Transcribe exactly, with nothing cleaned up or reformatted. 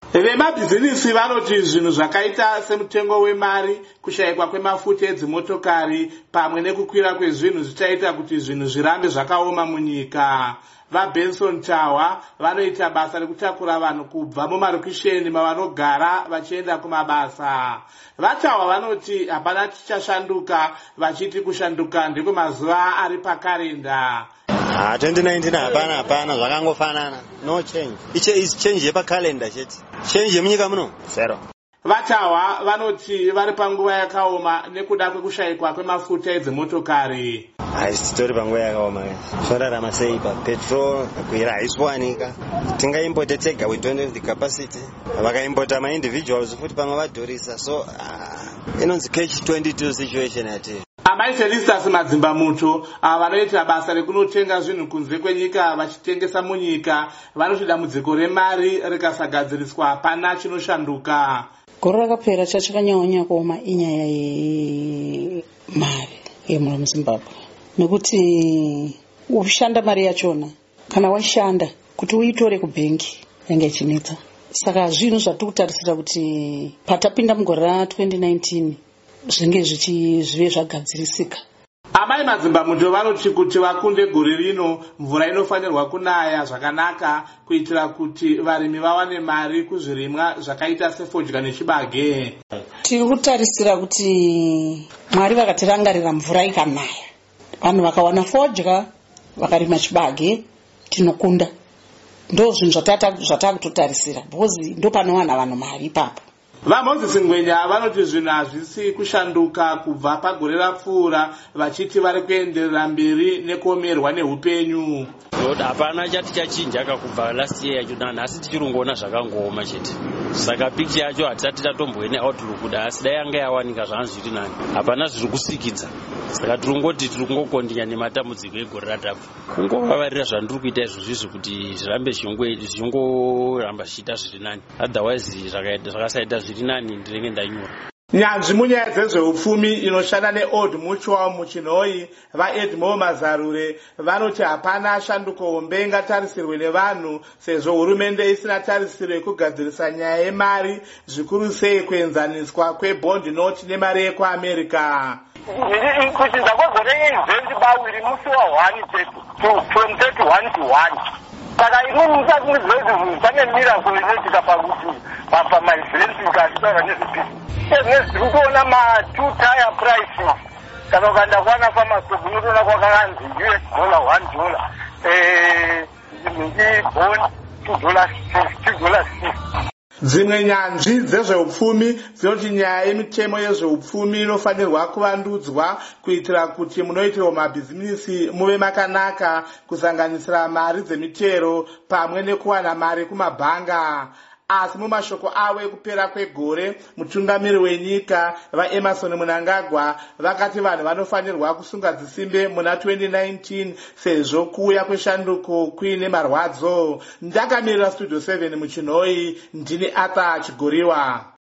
Vemabhizinisi vanoti zvinhu zvakaita semutengo wemari, kushayikwa kwemafuta edzimotokari pamwe nekukwira kwezvinhu zvichaita kuti zvinhu zvirambe zvakaoma munyika. VaBenson Tower vanoita basa rekutakura vanhu kubva mumarokisheni mavanogara vachienda kumabasa. VaTower vanoti hapana chichashanduka, vachiti kushanduka ndiko mazuva ari pakarenda. Ah, twenty nineteen hapana hapana zvakangofanana. No change. Iche is change yepa calendar chete. Change yemunyika muno zero. VaTower vanoti vari panguva yakaoma nekuda kwekushayikwa kwemafuta edzimotokari. Haisitori panguva yakaoma. Zvorarama sei pa petrol kuira haiswanika. Tingaimporta tega, we don't have the capacity. Vakaimporta ma individuals futi pamwe vadhurisa, so uh, inonzi catch twenty-two situation yati. Amai Felistas Madzimba Muto vanoita basa rekunotenga zvinhu kunze kwenyika vachitengesa munyika vanoti dambudziko remari rikasagadziriswa hapana chinoshanduka. Gore rakapera chachakanyanya kuoma inyaya yemari yemuno muZimbabwe, nekuti ushanda mari yachona kana washanda kuti uitore kubhengi yange ichinetsa. Saka zvinhu zvatikutarisira kuti patapinda mugore ra twenty nineteen zvinge zvive zvagadzirisika. Amai Madzimba Muto vanoti kuti vakunde gore rino mvura inofanirwa kunaya zvakanaka kuitira kuti varimi vawane mari kuzvirimwa zvakaita sefodya nechibage. Tiri kutarisira kuti Mwari vakatirangarira mvura ikanaya, vanhu vakawana fodya vakarima chibage, tinokunda. Ndo zvinhu zvatakutotarisira because ndo panowana vanhu mari ipapo. VaMoses Ngwenya vanoti zvinhu hazvisi kushanduka kubva pagore rapfuura, vachiti vari kuenderera mberi nekuomerwa neupenyu. Hapana chati chachinja kubva last year yacho dani, asi tichirongona zvakangooma chete. Saka picture yacho hatisati tatomboene outlook da, asi dai yanga yawanika zvanhu zviri nani. Hapana zviri kusikidza. Saka tirongoti tiri kungokondinya nematambudziko egore ratapfuura. Kungovavarira zvandiri kuita izvozvizvi kuti zvirambe zvichingoramba zvichiita zviri nani. Otherwise zvakasaita zviri nani ndinenge ndanyura. Nyanzvi munyaya dzezveupfumi inoshanda neOld Mutual muChinhoyi, vaEdmo Mazarure vanoti hapana shanduko hombe ingatarisirwe nevanhu sezvo hurumende isina tarisiro yekugadzirisa nyaya yemari, zvikuru sei kuenzaniswa kwebond note nemari yekuAmerica. Kuchinza kwegore reizvendi bawiri musi wa1 from thirty-one to one. Saka inini musati muzvezvi pane miracle inoitika pakuti pamaevents ukatibara nezvipisi nezviri kuona ma-two tire prices. Kana ukaenda kwana pharmacy unotoona kwakakanzi U S dollar one dollar, bond two dollars two dollars fifty. Dzimwe nyanzvi dzezveupfumi dzinoti nyaya yemitemo yezveupfumi inofanirwa kuvandudzwa kuitira kuti munoitirwa mabhizinisi muve makanaka, kusanganisira mari dzemitero pamwe nekuwana mari kumabhanga. Asi mumashoko avo ekupera kwegore, mutungamiri wenyika vaEmerson Mnangagwa vakati vanhu vanofanirwa kusunga dzisimbe muna twenty nineteen sezvo kuuya kweshanduko kuine marwadzo. Ndakamirira Studio seven muChinhoyi, ndini Arthur Chigoriwa.